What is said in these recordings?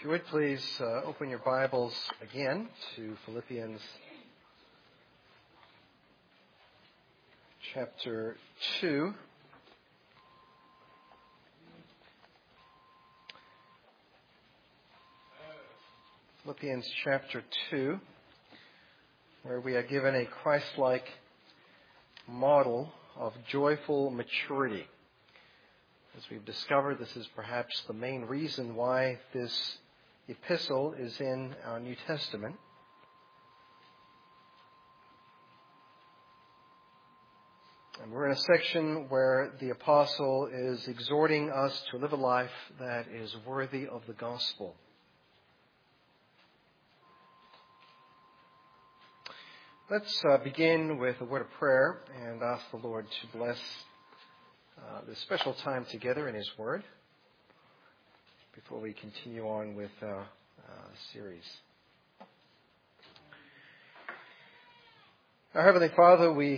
you would please open your Bibles again to Philippians chapter 2. Philippians chapter 2, where we are given a Christ-like model of joyful maturity. As we've discovered, this is perhaps the main reason why this epistle is in our New Testament. And we're in a section where the apostle is exhorting us to live a life that is worthy of the gospel. Let's begin with a word of prayer and ask the Lord to bless this special time together in His Word before we continue on with our series. Our Heavenly Father, we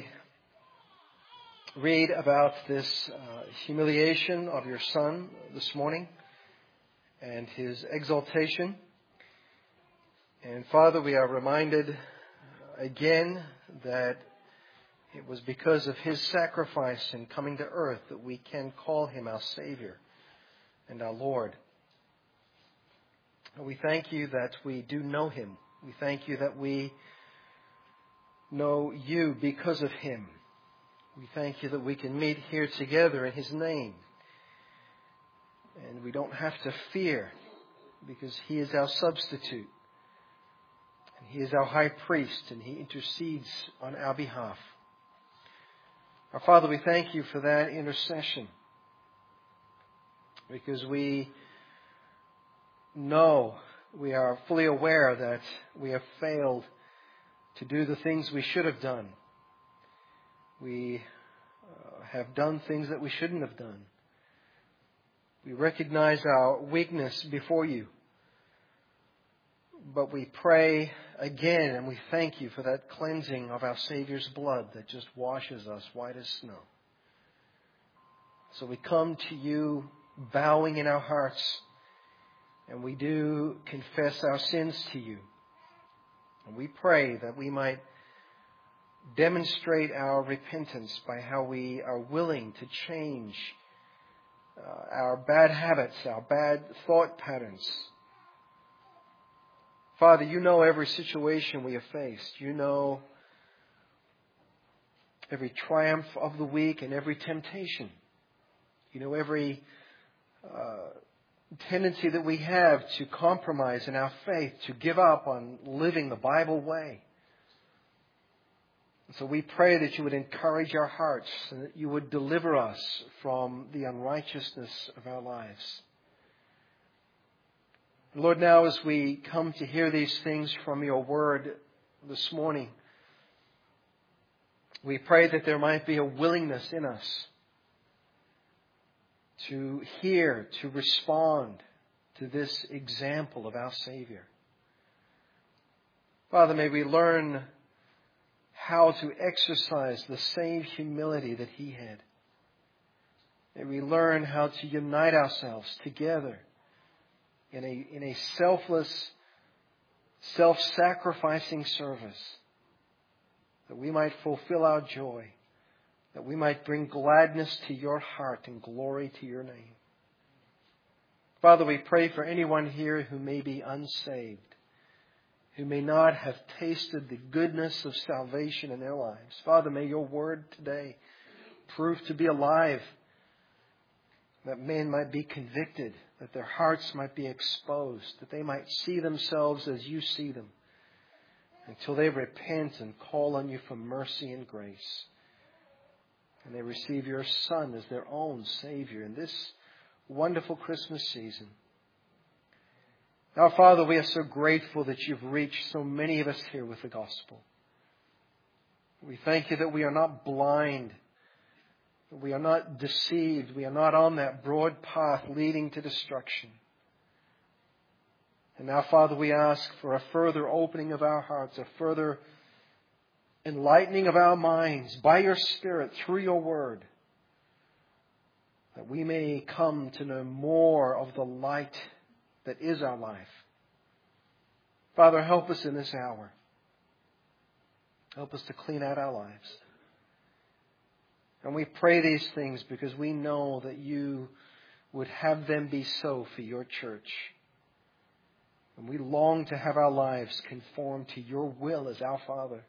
read about this humiliation of your Son this morning and His exaltation. And Father, we are reminded again that it was because of His sacrifice in coming to earth that we can call Him our Savior and our Lord. We thank You that we do know Him. We thank You that we know You because of Him. We thank You that we can meet here together in His name. And we don't have to fear because He is our substitute. And He is our high priest and He intercedes on our behalf. Our Father, we thank You for that intercession because we know, we are fully aware that we have failed to do the things we should have done. We have done things that we shouldn't have done. We recognize our weakness before You. But we pray again and we thank You for that cleansing of our Savior's blood that just washes us white as snow. So we come to You bowing in our hearts and we do confess our sins to You. And we pray that we might demonstrate our repentance by how we are willing to change our bad habits, our bad thought patterns. Father, You know every situation we have faced. You know every triumph of the week and every temptation. You know every tendency that we have to compromise in our faith, to give up on living the Bible way. So we pray that You would encourage our hearts and that You would deliver us from the unrighteousness of our lives. Lord, now as we come to hear these things from Your Word this morning, we pray that there might be a willingness in us to hear, to respond to this example of our Savior. Father, may we learn how to exercise the same humility that He had. May we learn how to unite ourselves together in a selfless, self-sacrificing service, that we might fulfill our joy, that we might bring gladness to Your heart and glory to Your name. Father, we pray for anyone here who may be unsaved, who may not have tasted the goodness of salvation in their lives. Father, may Your Word today prove to be alive, that men might be convicted, that their hearts might be exposed, that they might see themselves as You see them, until they repent and call on You for mercy and grace. And they receive Your Son as their own Savior in this wonderful Christmas season. Now, Father, we are so grateful that You've reached so many of us here with the gospel. We thank You that we are not blind, that we are not deceived, we are not on that broad path leading to destruction. And now, Father, we ask for a further opening of our hearts, a further enlightening of our minds by Your Spirit through Your Word, that we may come to know more of the light that is our life. Father, help us in this hour. Help us to clean out our lives. And we pray these things because we know that you would have them be so for your church. And we long to have our lives conform to your will as our Father.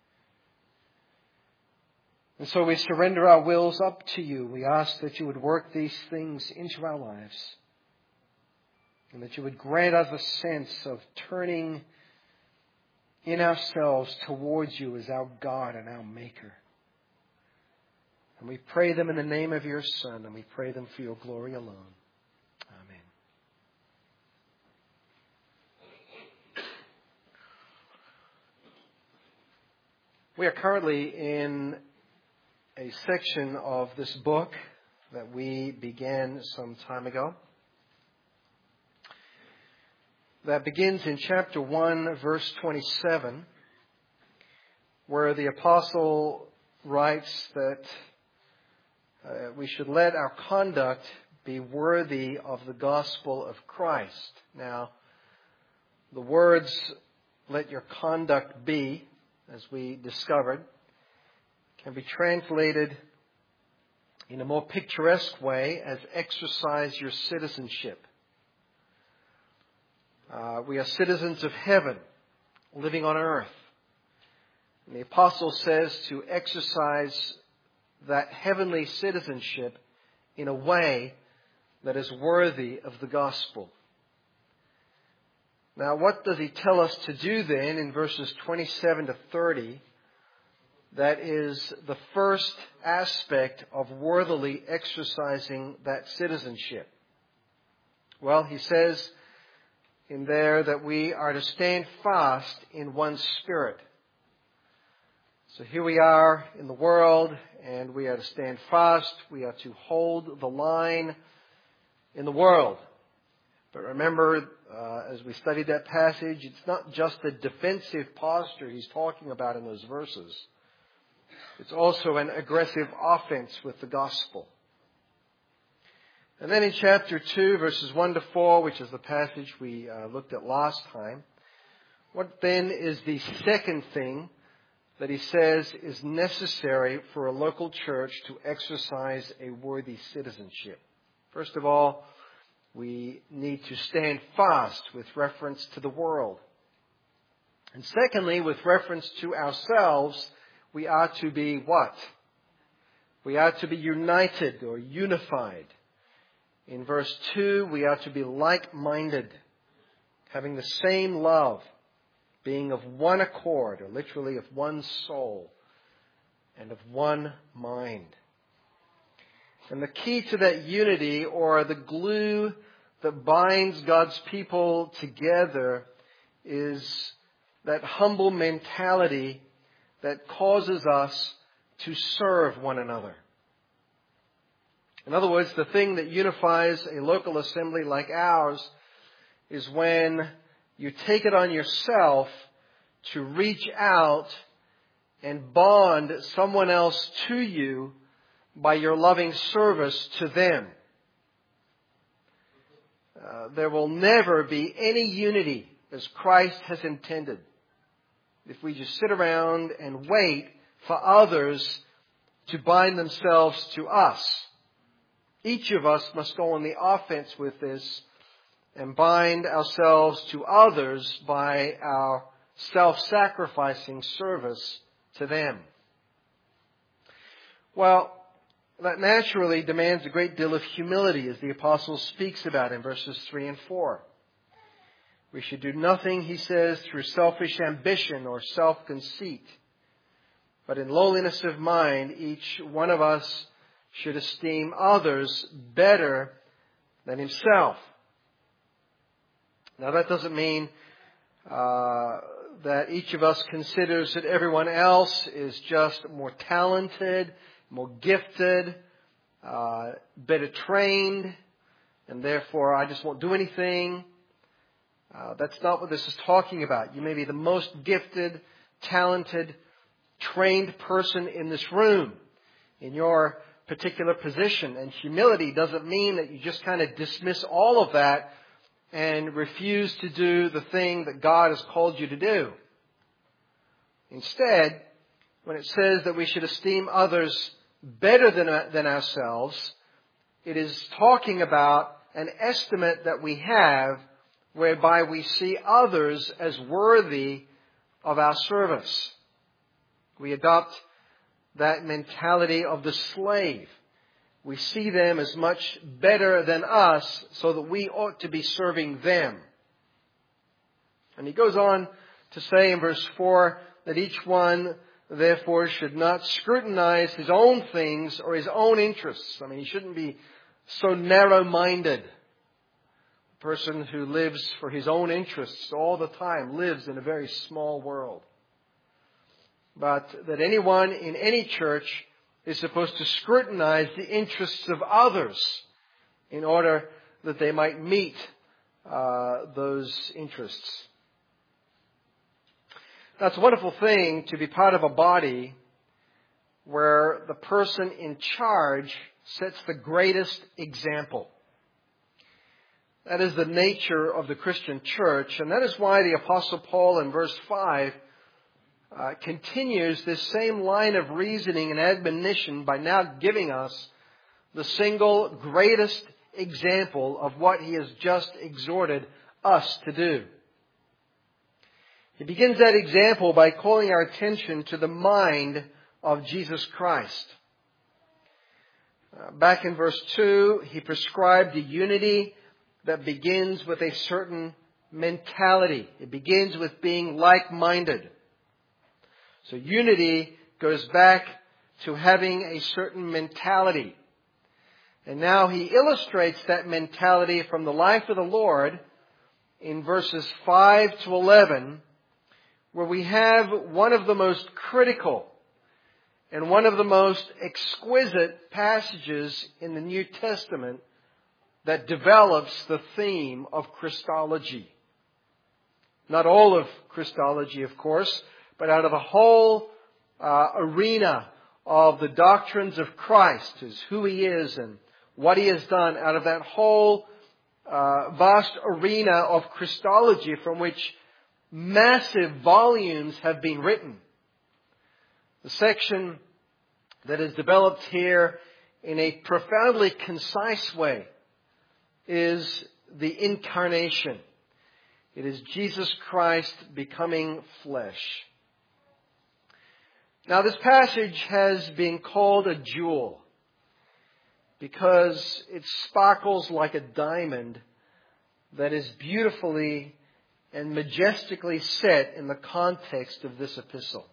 And so we surrender our wills up to you. We ask that you would work these things into our lives. And that you would grant us a sense of turning in ourselves towards you as our God and our Maker. And we pray them in the name of your Son, and we pray them for your glory alone. Amen. We are currently in a section of this book that we began some time ago. That begins in chapter 1, verse 27, where the apostle writes that we should let our conduct be worthy of the gospel of Christ. Now, the words, let your conduct be, as we discovered, can be translated in a more picturesque way as exercise your citizenship. We are citizens of heaven, living on earth. And the apostle says to exercise that heavenly citizenship in a way that is worthy of the gospel. Now, what does he tell us to do then in verses 27 to 30? That is the first aspect of worthily exercising that citizenship. Well, he says in there that we are to stand fast in one spirit. So here we are in the world, and we are to stand fast. We are to hold the line in the world. But remember, as we studied that passage, it's not just the defensive posture he's talking about in those verses. It's also an aggressive offense with the gospel. And then in chapter 2, verses 1 to 4, which is the passage we looked at last time, what then is the second thing that he says is necessary for a local church to exercise a worthy citizenship? First of all, we need to stand fast with reference to the world. And secondly, with reference to ourselves, we are to be what? We are to be united or unified. In verse 2, we are to be like-minded, having the same love, being of one accord, or literally of one soul, and of one mind. And the key to that unity, or the glue that binds God's people together, is that humble mentality that causes us to serve one another. In other words, the thing that unifies a local assembly like ours is when you take it on yourself to reach out and bond someone else to you by your loving service to them. There will never be any unity as Christ has intended if we just sit around and wait for others to bind themselves to us. Each of us must go on the offense with this and bind ourselves to others by our self-sacrificing service to them. Well, that naturally demands a great deal of humility, as the apostle speaks about in verses 3 and 4. We should do nothing, he says, through selfish ambition or self-conceit, but in lowliness of mind, each one of us should esteem others better than himself. Now, that doesn't mean that each of us considers that everyone else is just more talented, more gifted, better trained, and therefore I just won't do anything. That's not what this is talking about. You may be the most gifted, talented, trained person in this room, in your particular position. And humility doesn't mean that you just kind of dismiss all of that and refuse to do the thing that God has called you to do. Instead, when it says that we should esteem others better than ourselves, it is talking about an estimate that we have whereby we see others as worthy of our service. We adopt that mentality of the slave. We see them as much better than us, so that we ought to be serving them. And he goes on to say in verse 4 that each one, therefore, should not scrutinize his own things or his own interests. I mean, he shouldn't be so narrow-minded. A person who lives for his own interests all the time lives in a very small world. But that anyone in any church is supposed to scrutinize the interests of others in order that they might meet those interests. Now, it's a wonderful thing to be part of a body where the person in charge sets the greatest example. That is the nature of the Christian church, and that is why the Apostle Paul in verse 5 continues this same line of reasoning and admonition by now giving us the single greatest example of what he has just exhorted us to do. He begins that example by calling our attention to the mind of Jesus Christ. Back in verse 2, he prescribed a unity that begins with a certain mentality. It begins with being like-minded. So unity goes back to having a certain mentality. And now he illustrates that mentality from the life of the Lord in verses 5 to 11, where we have one of the most critical and one of the most exquisite passages in the New Testament that develops the theme of Christology. Not all of Christology, of course, but out of a whole arena of the doctrines of Christ, as who He is and what He has done, out of that whole vast arena of Christology from which massive volumes have been written. The section that is developed here in a profoundly concise way is the incarnation. It is Jesus Christ becoming flesh. Now, this passage has been called a jewel because it sparkles like a diamond that is beautifully and majestically set in the context of this epistle.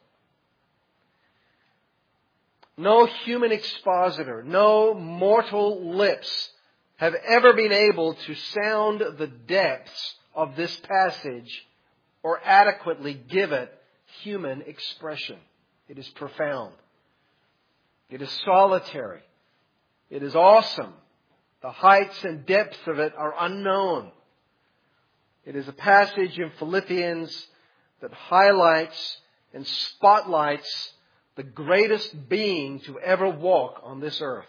No human expositor, no mortal lips have ever been able to sound the depths of this passage or adequately give it human expression. It is profound. It is solitary. It is awesome. The heights and depths of it are unknown. It is a passage in Philippians that highlights and spotlights the greatest being to ever walk on this earth.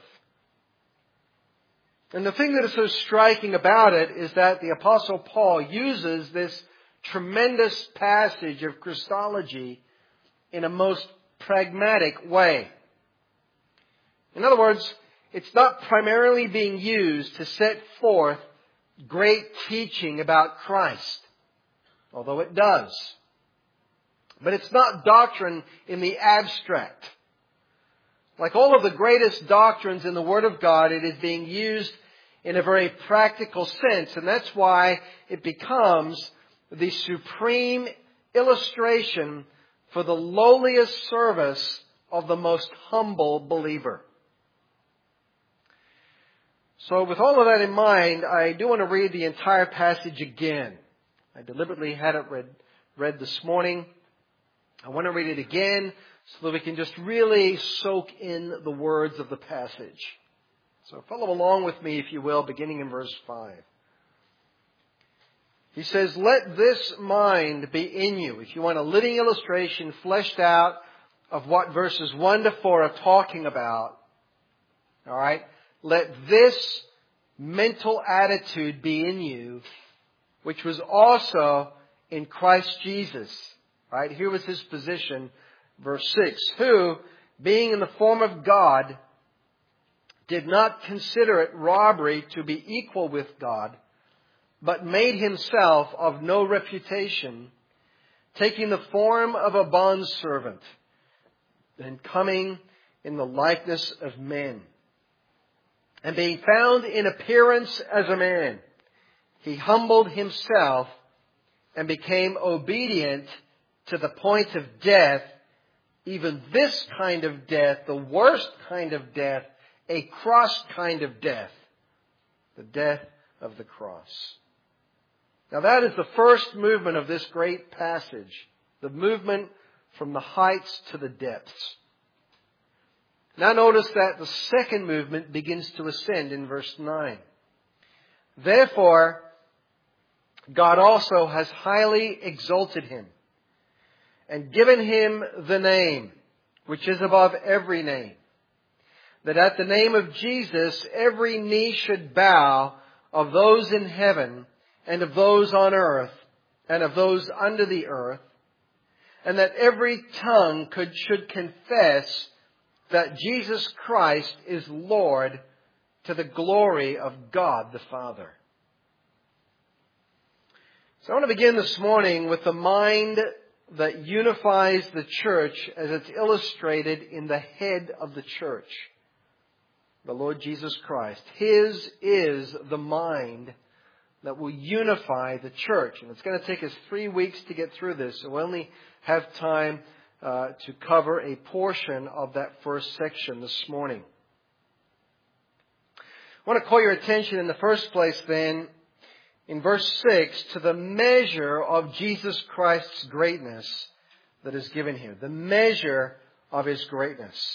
And the thing that is so striking about it is that the Apostle Paul uses this tremendous passage of Christology in a most pragmatic way. In other words, it's not primarily being used to set forth great teaching about Christ, although it does. But it's not doctrine in the abstract. Like all of the greatest doctrines in the Word of God, it is being used in a very practical sense, and that's why it becomes the supreme illustration for the lowliest service of the most humble believer. So with all of that in mind, I do want to read the entire passage again. I deliberately had it read this morning. I want to read it again so that we can just really soak in the words of the passage. So follow along with me, if you will, beginning in verse 5. He says, "Let this mind be in you." If you want a living illustration fleshed out of what verses 1 to 4 are talking about, all right, let this mental attitude be in you which was also in Christ Jesus. Right? Here was his position, verse 6. Who, being in the form of God, did not consider it robbery to be equal with God, but made himself of no reputation, taking the form of a bondservant, and coming in the likeness of men. And being found in appearance as a man, he humbled himself and became obedient to the point of death, even this kind of death, the worst kind of death, a cross kind of death, the death of the cross. Now that is the first movement of this great passage, the movement from the heights to the depths. Now notice that the second movement begins to ascend in verse 9. Therefore, God also has highly exalted him and given him the name which is above every name, that at the name of Jesus every knee should bow, of those in heaven and of those on earth and of those under the earth, and that every tongue should confess that Jesus Christ is Lord, to the glory of God the Father. So I want to begin this morning with the mind that unifies the church as it's illustrated in the head of the church, the Lord Jesus Christ. His is the mind that will unify the church. And it's going to take us 3 weeks to get through this, so we only have time to cover a portion of that first section this morning. I want to call your attention in the first place then, in verse 6, to the measure of Jesus Christ's greatness that is given here. The measure of his greatness.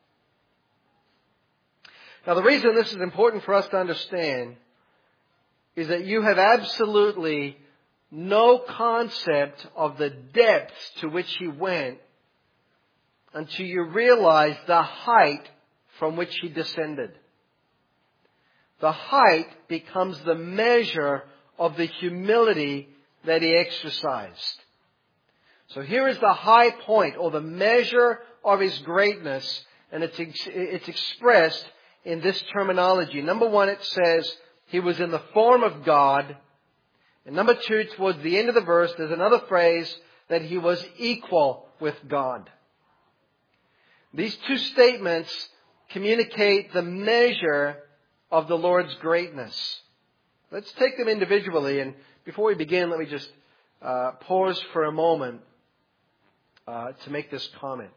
Now the reason this is important for us to understand is that you have absolutely no concept of the depths to which he went until you realize the height from which he descended. The height becomes the measure of the humility that he exercised. So here is the high point, or the measure of his greatness, and it's expressed in this terminology. Number one, it says he was in the form of God. And number two, towards the end of the verse, there's another phrase that he was equal with God. These two statements communicate the measure of the Lord's greatness. Let's take them individually, and before we begin, let me just pause for a moment to make this comment.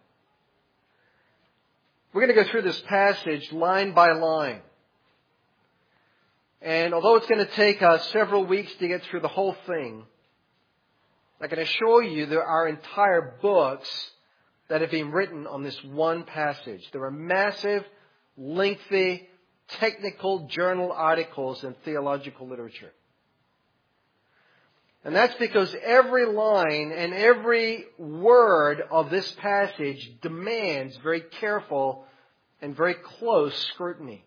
We're going to go through this passage line by line. And although it's going to take us several weeks to get through the whole thing, I can assure you there are entire books that have been written on this one passage. There are massive, lengthy, technical journal articles in theological literature. And that's because every line and every word of this passage demands very careful and very close scrutiny.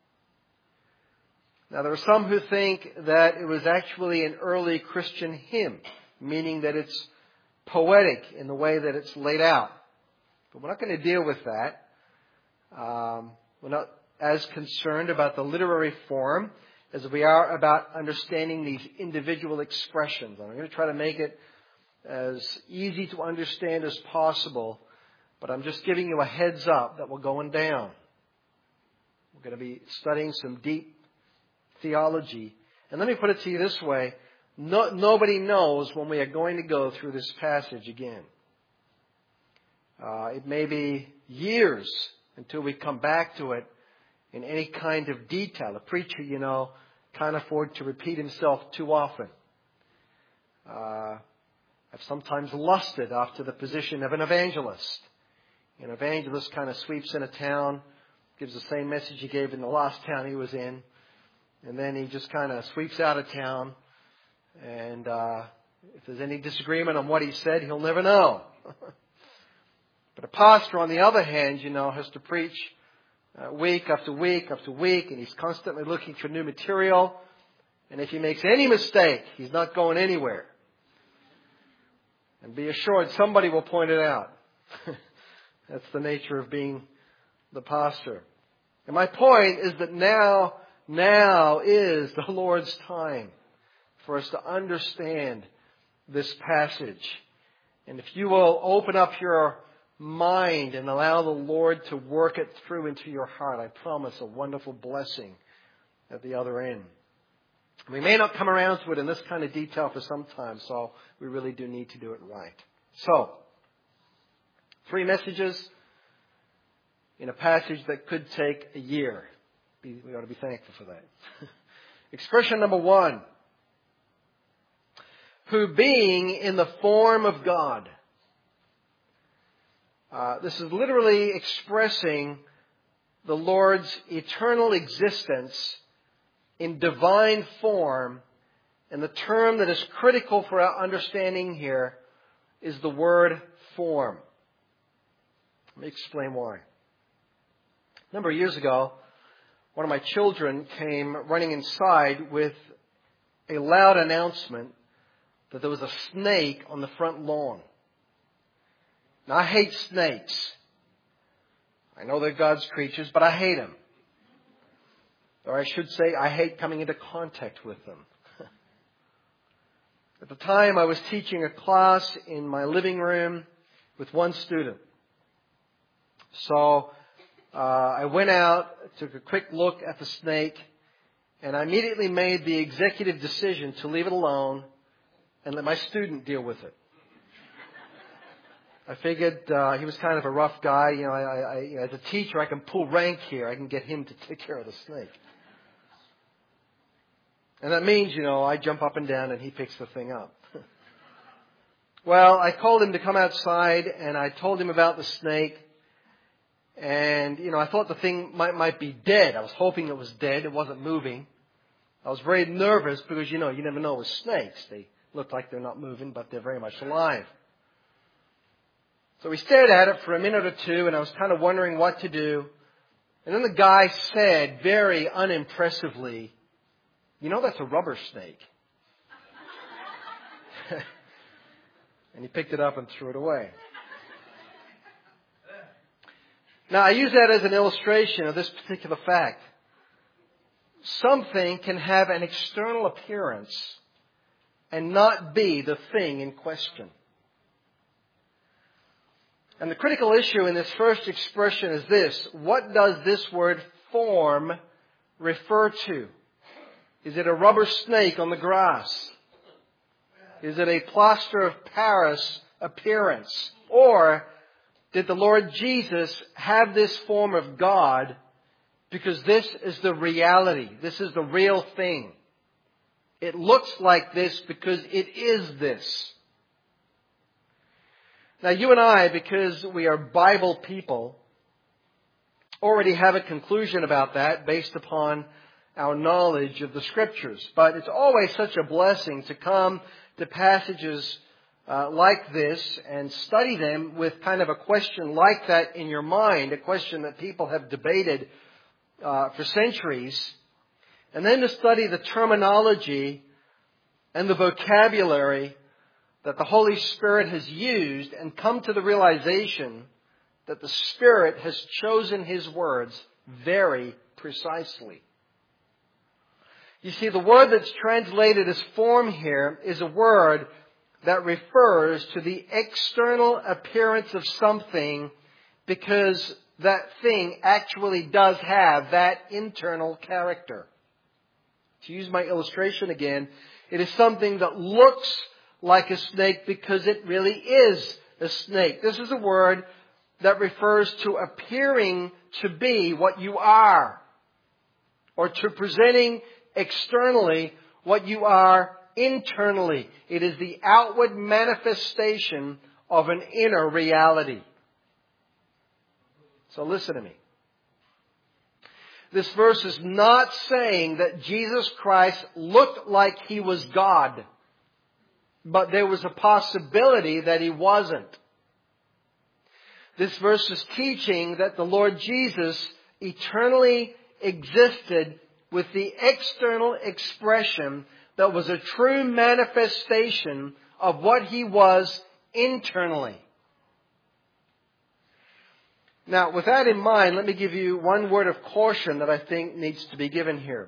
Now, there are some who think that it was actually an early Christian hymn, meaning that it's poetic in the way that it's laid out. But we're not going to deal with that. We're not as concerned about the literary form as we are about understanding these individual expressions. I'm going to try to make it as easy to understand as possible, but I'm just giving you a heads up that we're going down. We're going to be studying some deep theology. And let me put it to you this way. Nobody knows when we are going to go through this passage again. It may be years until we come back to it in any kind of detail. A preacher, can't afford to repeat himself too often. I've sometimes lusted after the position of an evangelist. An evangelist kind of sweeps in a town, gives the same message he gave in the last town he was in, and then he just kind of sweeps out of town, and if there's any disagreement on what he said, he'll never know. But a pastor, on the other hand, has to preach week after week after week, and he's constantly looking for new material. And if he makes any mistake, he's not going anywhere. And be assured, somebody will point it out. That's the nature of being the pastor. And my point is that now is the Lord's time for us to understand this passage. And if you will open up your mind and allow the Lord to work it through into your heart, I promise a wonderful blessing at the other end. We may not come around to it in this kind of detail for some time, so we really do need to do it right. So, 3 messages in a passage that could take a year. We ought to be thankful for that. Expression number 1. Who being in the form of God. This is literally expressing the Lord's eternal existence in divine form, and the term that is critical for our understanding here is the word form. Let me explain why. A number of years ago, one of my children came running inside with a loud announcement that there was a snake on the front lawn. Now, I hate snakes. I know they're God's creatures, but I hate them. Or I should say, I hate coming into contact with them. At the time, I was teaching a class in my living room with one student. So I went out, took a quick look at the snake, and I immediately made the executive decision to leave it alone and let my student deal with it. I figured he was kind of a rough guy. As a teacher, I can pull rank here. I can get him to take care of the snake. And that means, I jump up and down and he picks the thing up. Well, I called him to come outside and I told him about the snake. And, I thought the thing might be dead. I was hoping it was dead. It wasn't moving. I was very nervous because, you never know with snakes. They look like they're not moving, but they're very much alive. So we stared at it for a minute or two and I was kind of wondering what to do. And then the guy said very unimpressively, that's a rubber snake. And he picked it up and threw it away. Now, I use that as an illustration of this particular fact. Something can have an external appearance and not be the thing in question. And the critical issue in this first expression is this. What does this word form refer to? Is it a rubber snake on the grass? Is it a plaster of Paris appearance? Or did the Lord Jesus have this form of God because this is the reality? This is the real thing. It looks like this because it is this. Now you and I, because we are Bible people, already have a conclusion about that based upon our knowledge of the Scriptures. But it's always such a blessing to come to passages like this and study them with kind of a question like that in your mind, a question that people have debated for centuries, and then to study the terminology and the vocabulary that the Holy Spirit has used and come to the realization that the Spirit has chosen His words very precisely. You see, the word that's translated as form here is a word that refers to the external appearance of something because that thing actually does have that internal character. To use my illustration again, it is something that looks like a snake because it really is a snake. This is a word that refers to appearing to be what you are, or to presenting externally what you are internally. It is the outward manifestation of an inner reality. So listen to me. This verse is not saying that Jesus Christ looked like He was God, but there was a possibility that He wasn't. This verse is teaching that the Lord Jesus eternally existed with the external expression that was a true manifestation of what He was internally. Now, with that in mind, let me give you one word of caution that I think needs to be given here.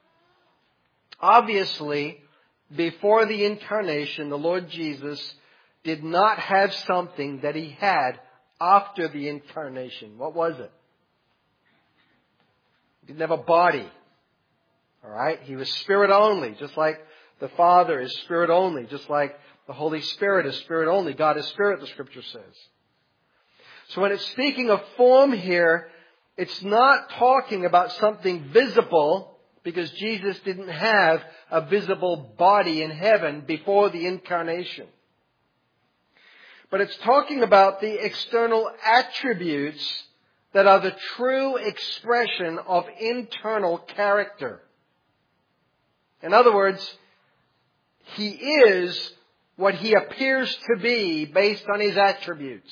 Obviously, before the incarnation, the Lord Jesus did not have something that He had after the incarnation. What was it? He didn't have a body. All right? He was Spirit only, just like the Father is Spirit only, just like the Holy Spirit is Spirit only. God is Spirit, the Scripture says. So when it's speaking of form here, it's not talking about something visible, because Jesus didn't have a visible body in heaven before the incarnation. But it's talking about the external attributes that are the true expression of internal character. In other words, He is what He appears to be based on His attributes.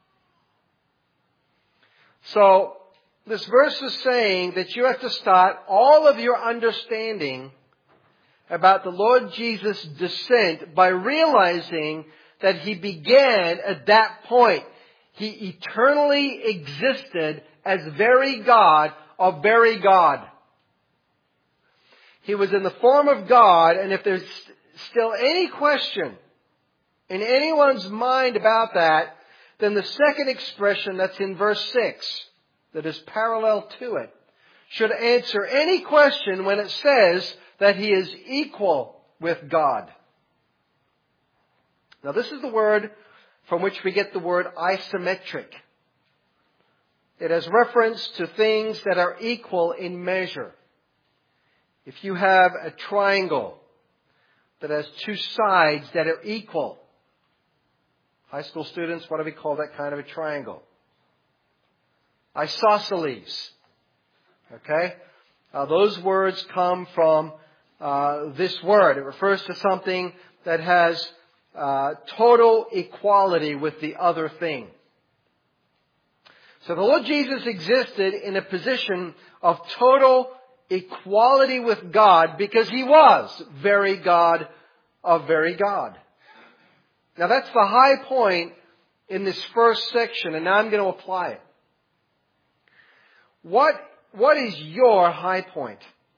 So, this verse is saying that you have to start all of your understanding about the Lord Jesus' descent by realizing that He began at that point. He eternally existed as very God of very God. He was in the form of God, and if there's still any question in anyone's mind about that, then the second expression that's in verse 6, that is parallel to it, should answer any question when it says that He is equal with God. Now this is the word from which we get the word isometric. It has reference to things that are equal in measure. If you have a triangle that has two sides that are equal, high school students, what do we call that kind of a triangle? Isosceles. Okay? Those words come from this word. It refers to something that has total equality with the other thing. So the Lord Jesus existed in a position of total equality with God because He was very God of very God. Now that's the high point in this first section, and now I'm going to apply it. What is your high point?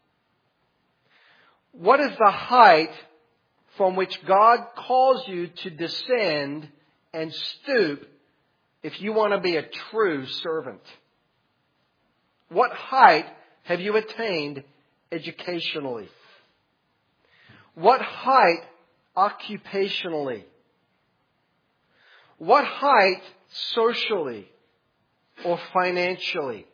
What is the height from which God calls you to descend and stoop if you want to be a true servant? What height have you attained educationally? What height occupationally? What height socially or financially?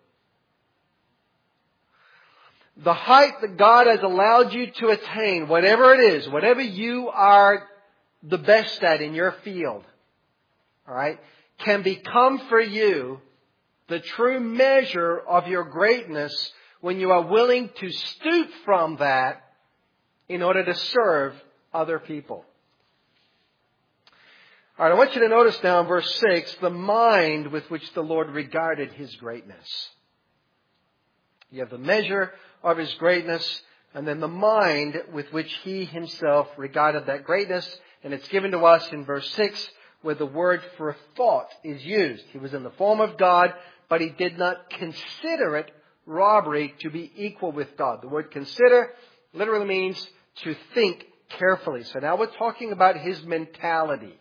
The height that God has allowed you to attain, whatever it is, whatever you are the best at in your field, all right, can become for you the true measure of your greatness when you are willing to stoop from that in order to serve other people. All right, I want you to notice now in verse 6 the mind with which the Lord regarded His greatness. You have the measure of His greatness, and then the mind with which He Himself regarded that greatness. And it's given to us in verse 6 where the word for thought is used. He was in the form of God, but He did not consider it robbery to be equal with God. The word consider literally means to think carefully. So now we're talking about His mentality.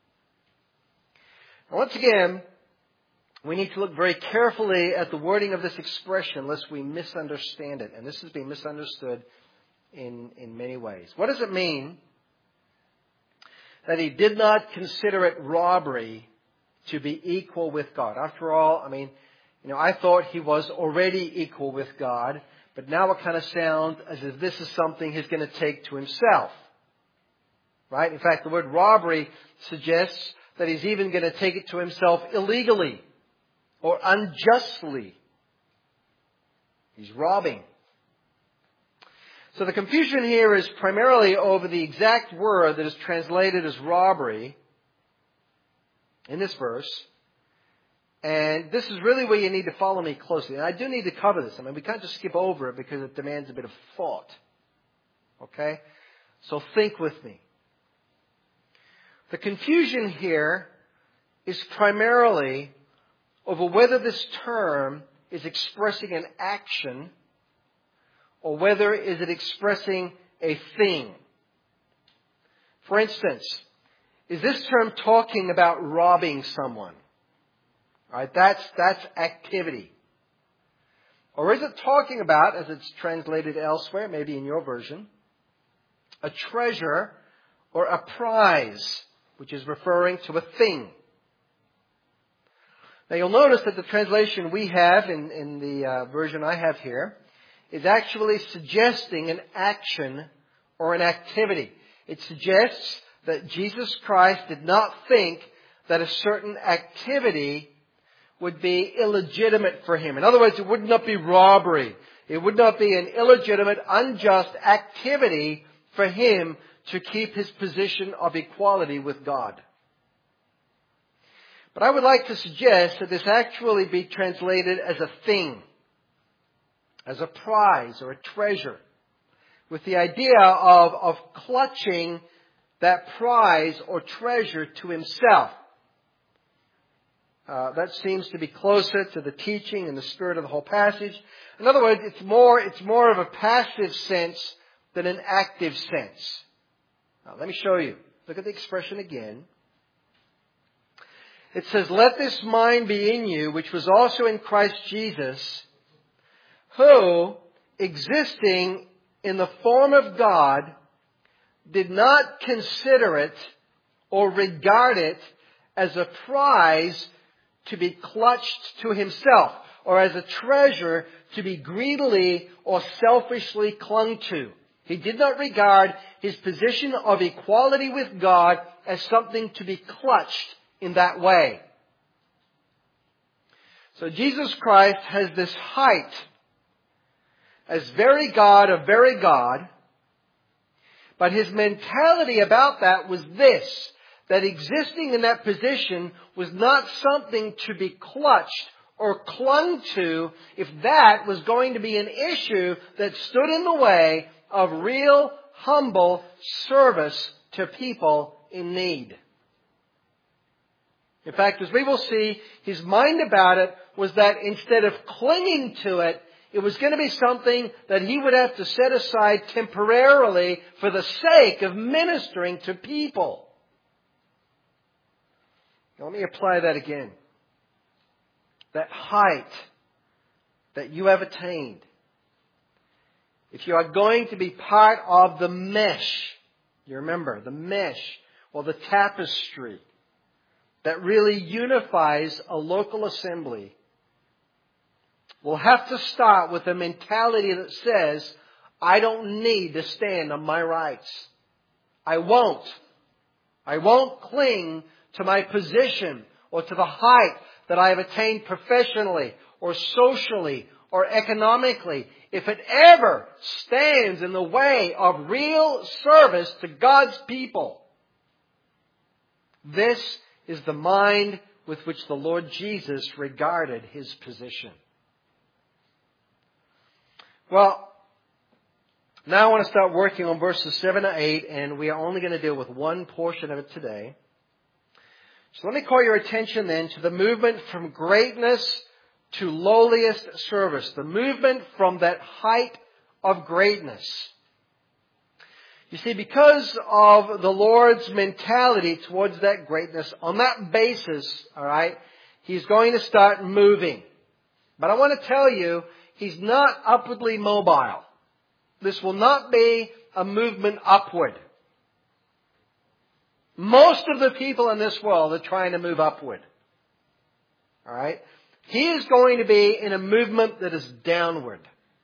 Now once again, we need to look very carefully at the wording of this expression lest we misunderstand it. And this has been misunderstood in many ways. What does it mean that He did not consider it robbery to be equal with God? After all, I thought He was already equal with God, but now it kind of sounds as if this is something He's going to take to Himself. Right? In fact, the word robbery suggests that He's even going to take it to Himself illegally or unjustly. He's robbing. So the confusion here is primarily over the exact word that is translated as robbery in this verse And this is really where you need to follow me closely. And I do need to cover this. I mean, we can't just skip over it because it demands a bit of thought. Okay? So think with me. The confusion here is primarily over whether this term is expressing an action or whether is it expressing a thing. For instance, is this term talking about robbing someone? All right, that's activity. Or is it talking about, as it's translated elsewhere, maybe in your version, a treasure or a prize, which is referring to a thing? Now you'll notice that the translation we have in the version I have here is actually suggesting an action or an activity. It suggests that Jesus Christ did not think that a certain activity would be illegitimate for him. In other words, it would not be robbery. It would not be an illegitimate, unjust activity for him to keep his position of equality with God. But I would like to suggest that this actually be translated as a thing, as a prize or a treasure, with the idea of clutching that prize or treasure to himself. That seems to be closer to the teaching and the spirit of the whole passage. In other words, it's more of a passive sense than an active sense. Now, let me show you. Look at the expression again. It says, "Let this mind be in you, which was also in Christ Jesus, who, existing in the form of God, did not consider it or regard it as a prize to be clutched to himself, or as a treasure to be greedily or selfishly clung to." He did not regard his position of equality with God as something to be clutched in that way. So Jesus Christ has this height as very God of very God, but his mentality about that was this, that existing in that position was not something to be clutched or clung to if that was going to be an issue that stood in the way of real, humble service to people in need. In fact, as we will see, his mind about it was that instead of clinging to it, it was going to be something that he would have to set aside temporarily for the sake of ministering to people. Now, let me apply that again. That height that you have attained, if you are going to be part of the mesh, you remember, the mesh or the tapestry that really unifies a local assembly, will have to start with a mentality that says, I don't need to stand on my rights. I won't cling to my position or to the height that I have attained professionally or socially or economically if it ever stands in the way of real service to God's people. This is the mind with which the Lord Jesus regarded his position. Well, now I want to start working on verses 7 to 8, and we are only going to deal with one portion of it today. So let me call your attention then to the movement from greatness to lowliest service. The movement from that height of greatness. You see, because of the Lord's mentality towards that greatness, on that basis, all right, he's going to start moving. But I want to tell you, he's not upwardly mobile. This will not be a movement upward. Most of the people in this world are trying to move upward. All right? He is going to be in a movement that is downward.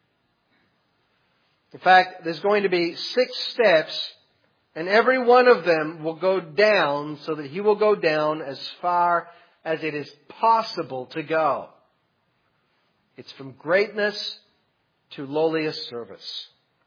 In fact, there's going to be 6 steps, and every one of them will go down so that he will go down as far as it is possible to go. It's from greatness to lowliest service.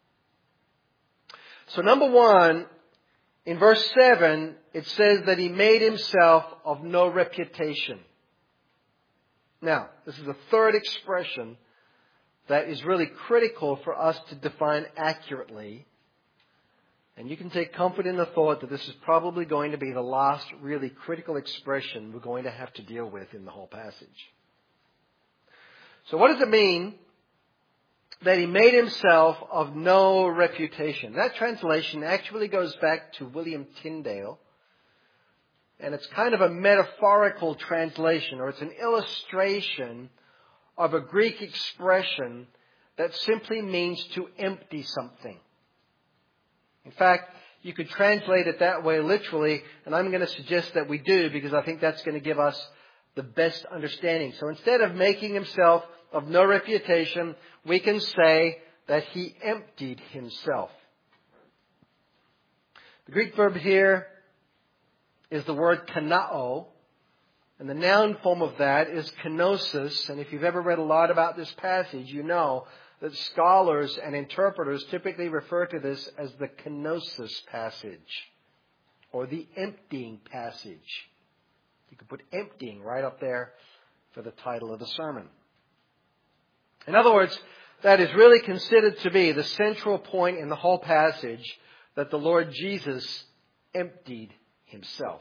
So number 1, in verse 7, it says that he made himself of no reputation. Now, this is the third expression that is really critical for us to define accurately. And you can take comfort in the thought that this is probably going to be the last really critical expression we're going to have to deal with in the whole passage. So what does it mean that he made himself of no reputation? That translation actually goes back to William Tyndale. And it's kind of a metaphorical translation, or it's an illustration of a Greek expression that simply means to empty something. In fact, you could translate it that way literally, and I'm going to suggest that we do because I think that's going to give us the best understanding. So instead of making himself of no reputation, we can say that he emptied himself. The Greek verb here is the word kanao, and the noun form of that is kenosis. And if you've ever read a lot about this passage, you know that scholars and interpreters typically refer to this as the kenosis passage, or the emptying passage. You could put emptying right up there for the title of the sermon. In other words, that is really considered to be the central point in the whole passage, that the Lord Jesus emptied himself.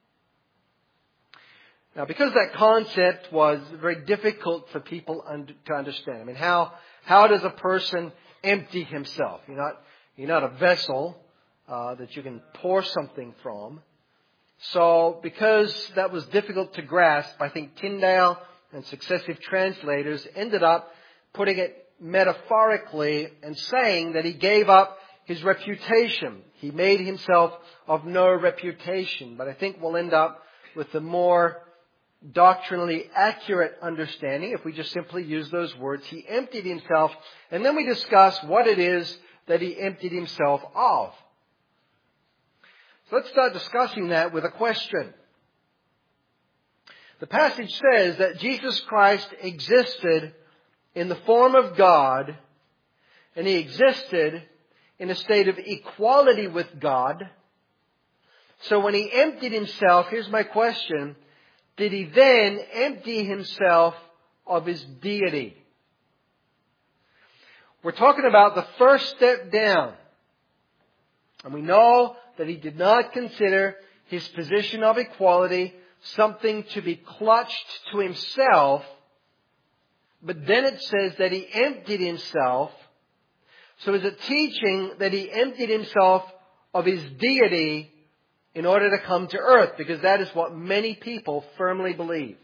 Now, because that concept was very difficult for people to understand. I mean, how does a person empty himself? You're not a vessel that you can pour something from. So, because that was difficult to grasp, I think Tyndale and successive translators ended up putting it metaphorically and saying that he gave up his reputation. He made himself of no reputation. But I think we'll end up with the more doctrinally accurate understanding if we just simply use those words. He emptied himself, and then we discuss what it is that he emptied himself of. So let's start discussing that with a question. The passage says that Jesus Christ existed in the form of God, and he existed in a state of equality with God. So when he emptied himself, here's my question, did he then empty himself of his deity? We're talking about the first step down. And we know that he did not consider his position of equality something to be clutched to himself. But then it says that he emptied himself. So is it teaching that he emptied himself of his deity in order to come to earth? Because that is what many people firmly believe.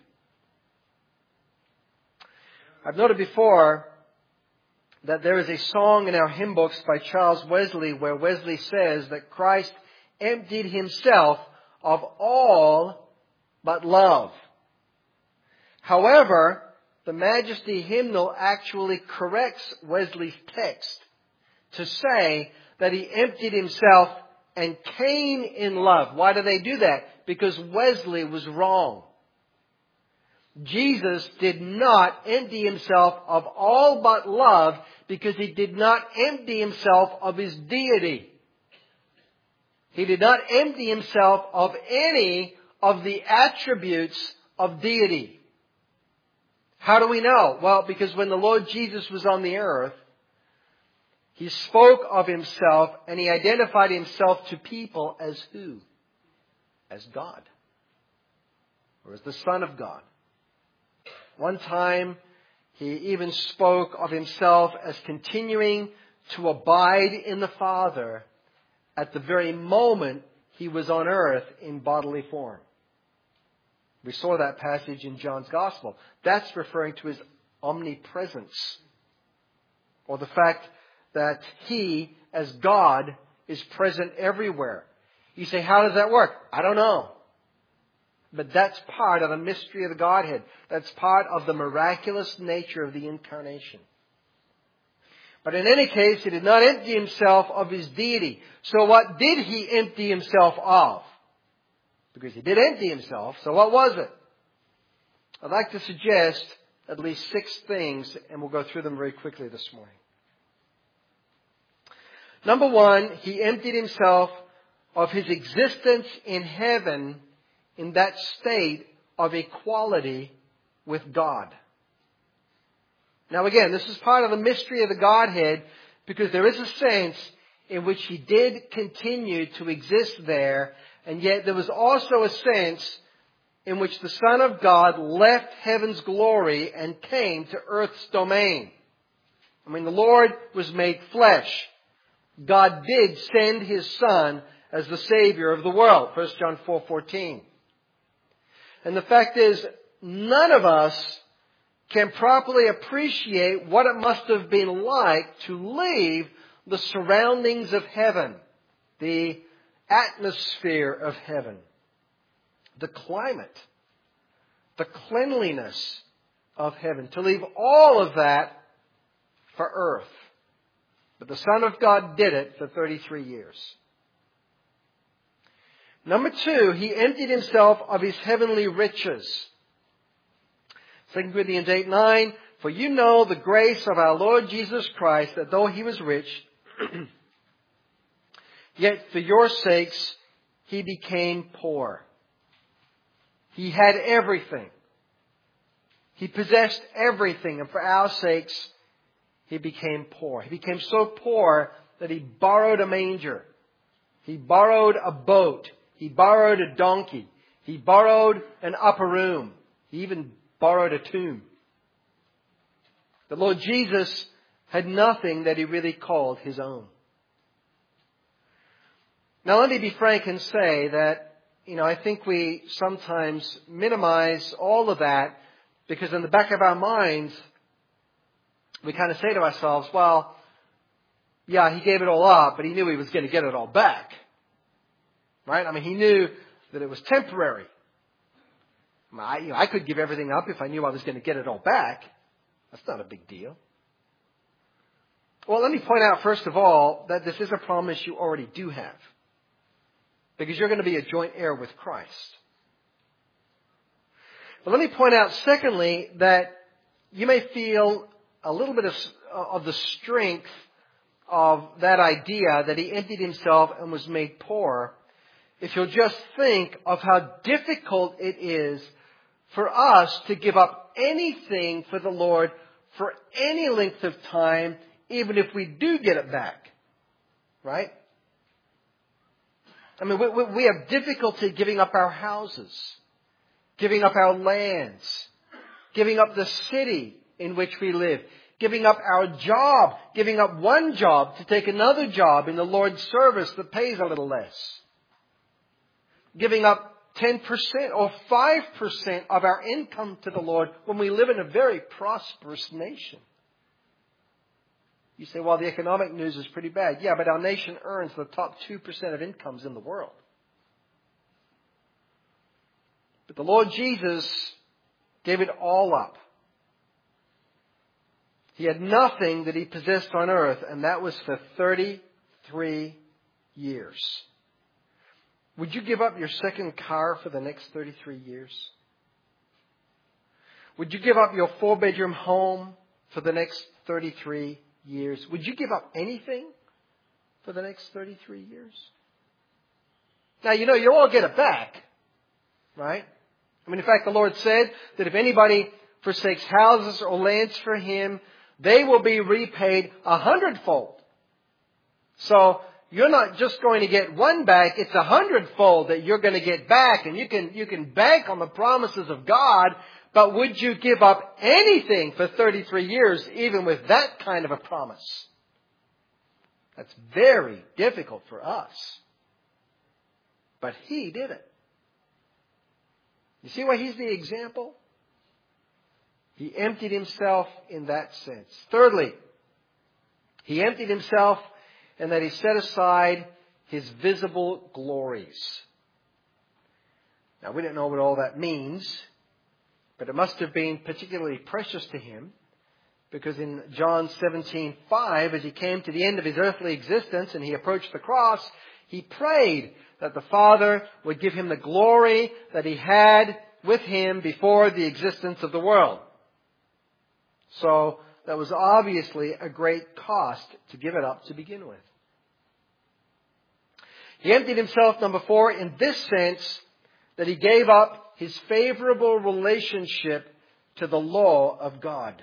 I've noted before that there is a song in our hymn books by Charles Wesley where Wesley says that Christ emptied himself of all but love. However, the Majesty hymnal actually corrects Wesley's text to say that he emptied himself and came in love. Why do they do that? Because Wesley was wrong. Jesus did not empty himself of all but love because he did not empty himself of his deity. He did not empty himself of any of the attributes of deity. How do we know? Well, because when the Lord Jesus was on the earth, he spoke of himself and he identified himself to people as who? As God. Or as the Son of God. One time, he even spoke of himself as continuing to abide in the Father at the very moment he was on earth in bodily form. We saw that passage in John's Gospel. That's referring to his omnipresence. Or the fact that he, as God, is present everywhere. You say, how does that work? I don't know. But that's part of the mystery of the Godhead. That's part of the miraculous nature of the incarnation. But in any case, he did not empty himself of his deity. So what did he empty himself of? Because he did empty himself. So what was it? I'd like to suggest at least 6 things, and we'll go through them very quickly this morning. Number 1, he emptied himself of his existence in heaven in that state of equality with God. Now again, this is part of the mystery of the Godhead, because there is a sense in which He did continue to exist there, and yet there was also a sense in which the Son of God left heaven's glory and came to earth's domain. I mean, the Lord was made flesh. God did send His Son as the Savior of the world. 1 John 4:14. And the fact is, none of us can properly appreciate what it must have been like to leave the surroundings of heaven, the atmosphere of heaven, the climate, the cleanliness of heaven, to leave all of that for earth. But the Son of God did it for 33 years. Number two, He emptied Himself of His heavenly riches. 2 Corinthians 8:9, for you know the grace of our Lord Jesus Christ, that though He was rich, yet for your sakes He became poor. He had everything. He possessed everything, and for our sakes He became poor. He became so poor that He borrowed a manger. He borrowed a boat. He borrowed a donkey. He borrowed an upper room. He even borrowed a tomb. The Lord Jesus had nothing that He really called His own. Now let me be frank and say that, I think we sometimes minimize all of that, because in the back of our minds, we kind of say to ourselves, well, yeah, He gave it all up, but He knew He was going to get it all back. Right? I mean, He knew that it was temporary. I could give everything up if I knew I was going to get it all back. That's not a big deal. Well, let me point out, first of all, that this is a promise you already do have, because you're going to be a joint heir with Christ. But let me point out, secondly, that you may feel a little bit of the strength of that idea that He emptied Himself and was made poor, if you'll just think of how difficult it is for us to give up anything for the Lord for any length of time, even if we do get it back. Right? I mean, we have difficulty giving up our houses, giving up our lands, giving up the city in which we live, giving up our job, giving up one job to take another job in the Lord's service that pays a little less. Giving up 10% or 5% of our income to the Lord when we live in a very prosperous nation. You say, well, the economic news is pretty bad. Yeah, but our nation earns the top 2% of incomes in the world. But the Lord Jesus gave it all up. He had nothing that He possessed on earth, and that was for 33 years. Would you give up your second car for the next 33 years? Would you give up your 4-bedroom home for the next 33 years? Would you give up anything for the next 33 years? Now, you all get it back, right? I mean, in fact, the Lord said that if anybody forsakes houses or lands for Him, they will be repaid 100-fold. So, you're not just going to get one back, it's 100-fold that you're going to get back. And you can bank on the promises of God, but would you give up anything for 33 years, even with that kind of a promise? That's very difficult for us. But He did it. You see why He's the example? He emptied Himself in that sense. Thirdly, He emptied Himself and that He set aside His visible glories. Now, we don't know what all that means, but it must have been particularly precious to Him, because in John 17:5, as He came to the end of His earthly existence and He approached the cross, He prayed that the Father would give Him the glory that He had with Him before the existence of the world. So, that was obviously a great cost to give it up to begin with. He emptied Himself, number 4, in this sense that He gave up His favorable relationship to the law of God.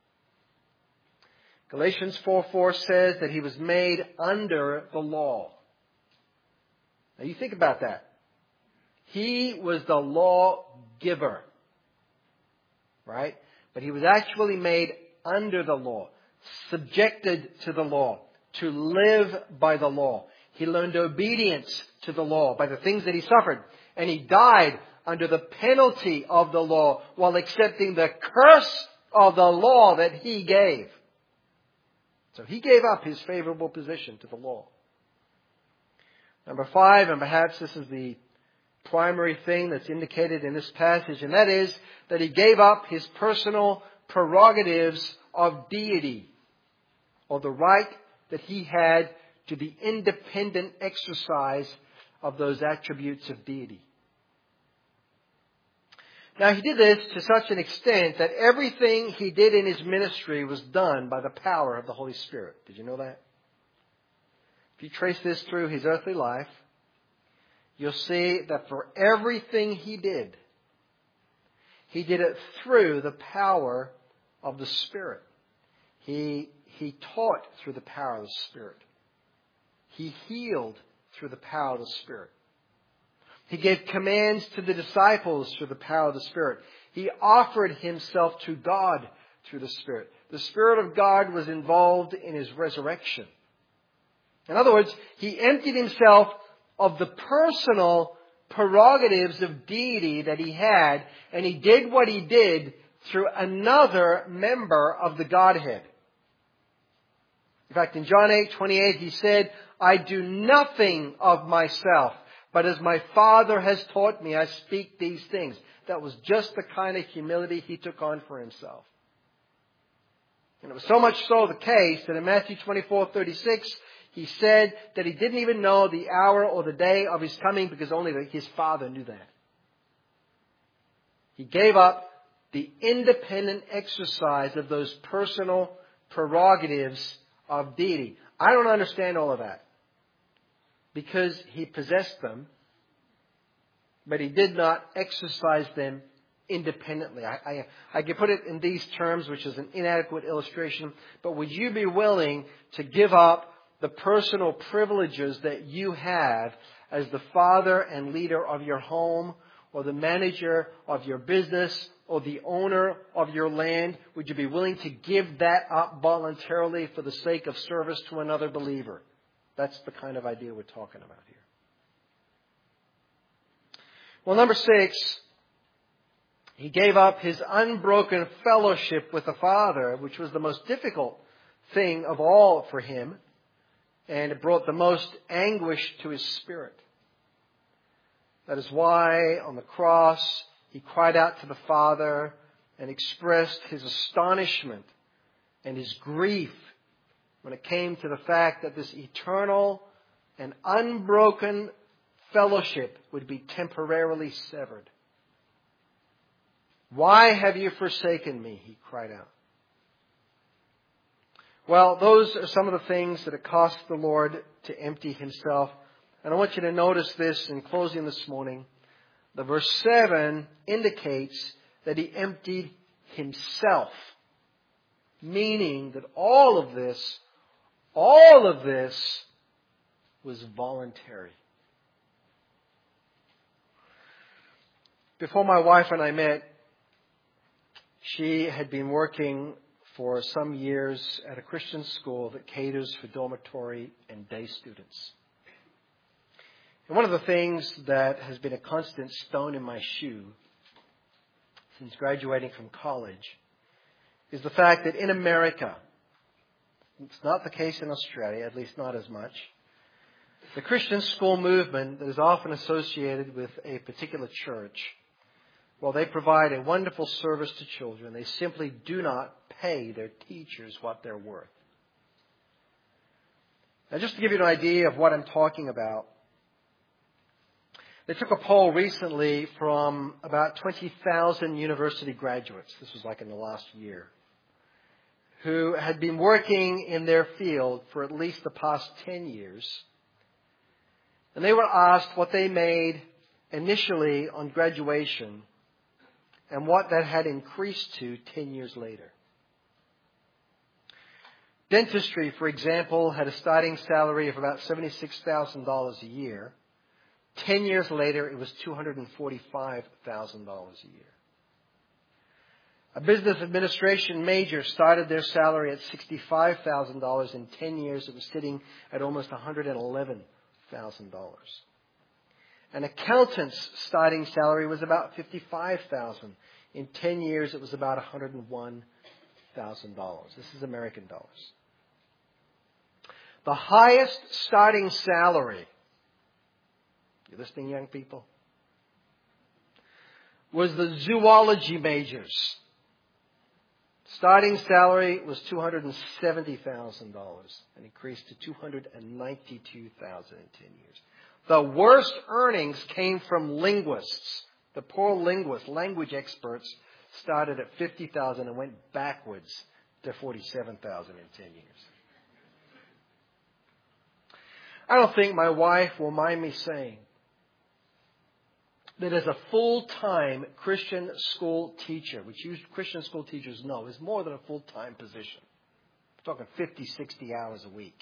Galatians 4:4 says that he was made under the law. Now you think about that. He was the law giver. Right? But he was actually made under the law, subjected to the law, to live by the law. He learned obedience to the law by the things that he suffered. And he died under the penalty of the law while accepting the curse of the law that he gave. So he gave up his favorable position to the law. Number 5, and perhaps this is the primary thing that's indicated in this passage, and that is that he gave up his personal prerogatives of deity, or the right that he had to the independent exercise of those attributes of deity. Now he did this to such an extent that everything he did in his ministry was done by the power of the Holy Spirit. Did you know that? If you trace this through his earthly life, you'll see that for everything he did it through the power of the Spirit. He taught through the power of the Spirit. He healed through the power of the Spirit. He gave commands to the disciples through the power of the Spirit. He offered himself to God through the Spirit. The Spirit of God was involved in his resurrection. In other words, he emptied himself of the personal prerogatives of deity that he had, and he did what he did through another member of the Godhead. In fact, in John 8:28, he said, "I do nothing of myself, but as my Father has taught me, I speak these things." That was just the kind of humility he took on for himself. And it was so much so the case that in Matthew 24:36, he said that he didn't even know the hour or the day of his coming because only his Father knew that. He gave up the independent exercise of those personal prerogatives of deity. I don't understand all of that because he possessed them, but he did not exercise them independently. I could put it in these terms, which is an inadequate illustration, but would you be willing to give up the personal privileges that you have as the father and leader of your home, or the manager of your business, or the owner of your land? Would you be willing to give that up voluntarily for the sake of service to another believer? That's the kind of idea we're talking about here. Well, number 6, he gave up his unbroken fellowship with the Father, which was the most difficult thing of all for him. And it brought the most anguish to his spirit. That is why on the cross he cried out to the Father and expressed his astonishment and his grief when it came to the fact that this eternal and unbroken fellowship would be temporarily severed. "Why have you forsaken me?" he cried out. Well, those are some of the things that it cost the Lord to empty himself. And I want you to notice this in closing this morning. The verse 7 indicates that he emptied himself, meaning that all of this was voluntary. Before my wife and I met, she had been working for some years at a Christian school that caters for dormitory and day students. And one of the things that has been a constant stone in my shoe since graduating from college is the fact that in America, it's not the case in Australia, at least not as much, the Christian school movement that is often associated with a particular church, while they provide a wonderful service to children, they simply do not pay their teachers what they're worth. Now, just to give you an idea of what I'm talking about, they took a poll recently from about 20,000 university graduates. This was like in the last year, who had been working in their field for at least the past 10 years. And they were asked what they made initially on graduation and what that had increased to 10 years later. Dentistry, for example, had a starting salary of about $76,000 a year. 10 years later, it was $245,000 a year. A business administration major started their salary at $65,000. In 10 years, it was sitting at almost $111,000. An accountant's starting salary was about $55,000. In 10 years, it was about $101,000. This is American dollars. The highest starting salary, you listening, young people, was the zoology majors. Starting salary was $270,000 and increased to $292,000 in 10 years. The worst earnings came from linguists. The poor linguists, language experts, started at $50,000 and went backwards to $47,000 in 10 years. I don't think my wife will mind me saying that as a full-time Christian school teacher, which you Christian school teachers know is more than a full-time position. We're talking 50, 60 hours a week.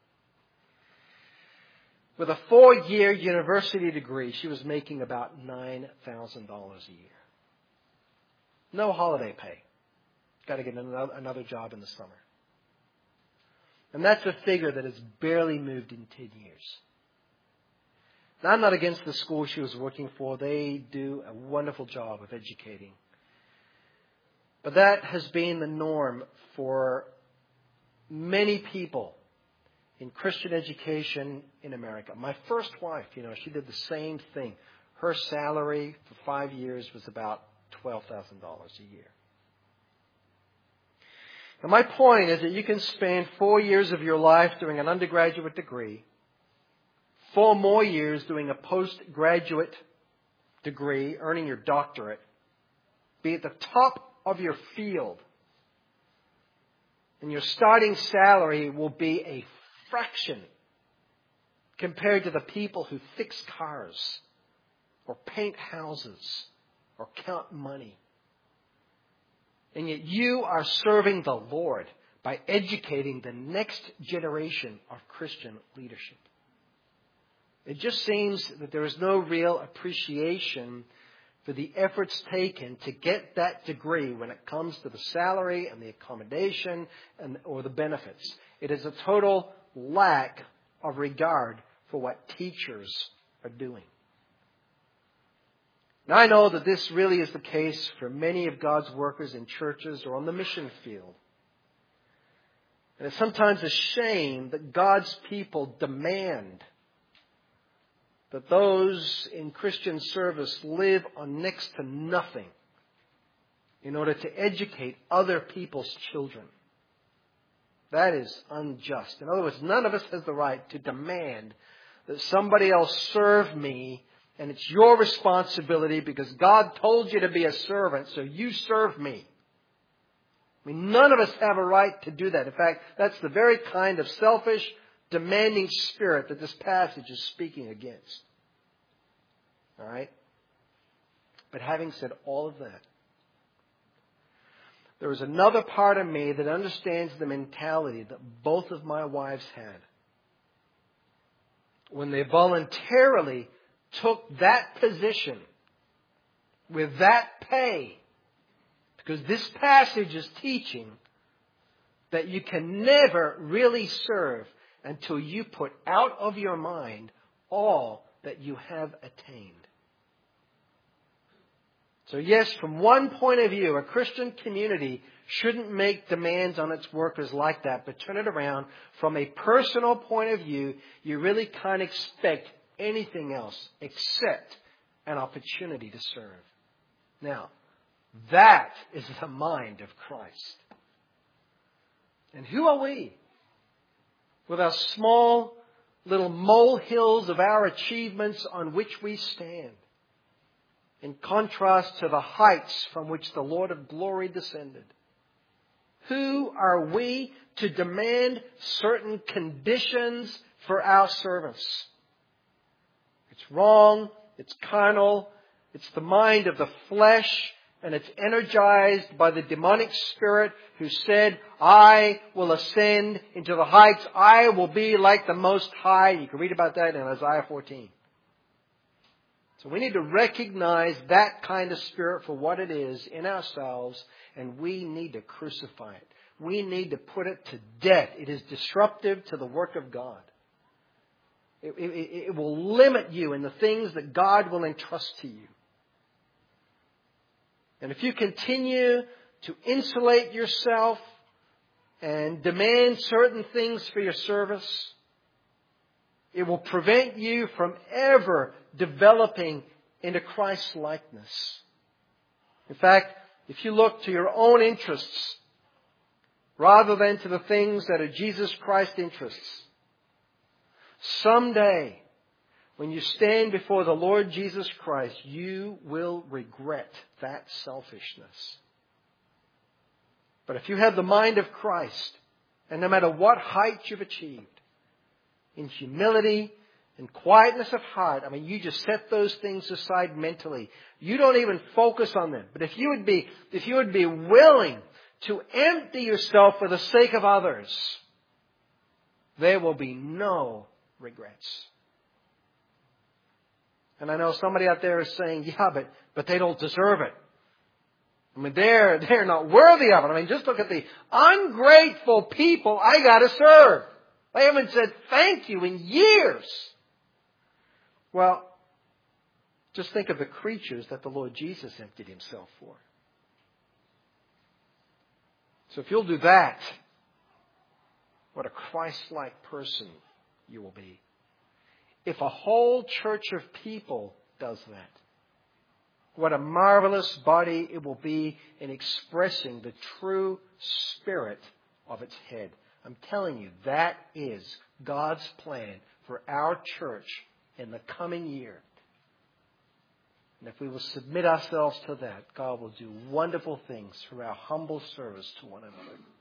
With a 4-year university degree, she was making about $9,000 a year. No holiday pay. Got to get another job in the summer. And that's a figure that has barely moved in 10 years. Now, I'm not against the school she was working for. They do a wonderful job of educating. But that has been the norm for many people in Christian education in America. My first wife, she did the same thing. Her salary for 5 years was about $12,000 a year. Now, my point is that you can spend 4 years of your life doing an undergraduate degree, 4 more years doing a postgraduate degree, earning your doctorate, be at the top of your field, and your starting salary will be a fraction compared to the people who fix cars or paint houses or count money. And yet you are serving the Lord by educating the next generation of Christian leadership. It just seems that there is no real appreciation for the efforts taken to get that degree when it comes to the salary and the accommodation or the benefits. It is a total lack of regard for what teachers are doing. Now, I know that this really is the case for many of God's workers in churches or on the mission field. And it's sometimes a shame that God's people demand that those in Christian service live on next to nothing in order to educate other people's children. That is unjust. In other words, none of us has the right to demand that somebody else serve me, and it's your responsibility because God told you to be a servant, so you serve me. I mean, none of us have a right to do that. In fact, that's the very kind of selfish, demanding spirit that this passage is speaking against. All right? But having said all of that, there is another part of me that understands the mentality that both of my wives had when they voluntarily took that position with that pay, because this passage is teaching that you can never really serve until you put out of your mind all that you have attained. So yes, from one point of view, a Christian community shouldn't make demands on its workers like that, but turn it around. From a personal point of view, you really can't expect anything else except an opportunity to serve. Now, that is the mind of Christ. And who are we? With our small little molehills of our achievements on which we stand, in contrast to the heights from which the Lord of glory descended. Who are we to demand certain conditions for our service? It's wrong, it's carnal, it's the mind of the flesh, And it's energized by the demonic spirit who said, I will ascend into the heights. I will be like the Most High. You can read about that in Isaiah 14. So we need to recognize that kind of spirit for what it is in ourselves, and we need to crucify it. We need to put it to death. It is disruptive to the work of God. It will limit you in the things that God will entrust to you. And if you continue to insulate yourself and demand certain things for your service, it will prevent you from ever developing into Christ's likeness. In fact, if you look to your own interests rather than to the things that are Jesus Christ's interests, someday when you stand before the Lord Jesus Christ, you will regret that selfishness. But if you have the mind of Christ, and no matter what height you've achieved, in humility and quietness of heart, you just set those things aside mentally. You don't even focus on them. But if you would be willing to empty yourself for the sake of others, there will be no regrets. And I know somebody out there is saying, yeah, but they don't deserve it. They're not worthy of it. Just look at the ungrateful people I got to serve. They haven't said thank you in years. Well, just think of the creatures that the Lord Jesus emptied Himself for. So if you'll do that, what a Christ-like person you will be. If a whole church of people does that, what a marvelous body it will be in expressing the true spirit of its head. I'm telling you, that is God's plan for our church in the coming year. And if we will submit ourselves to that, God will do wonderful things through our humble service to one another.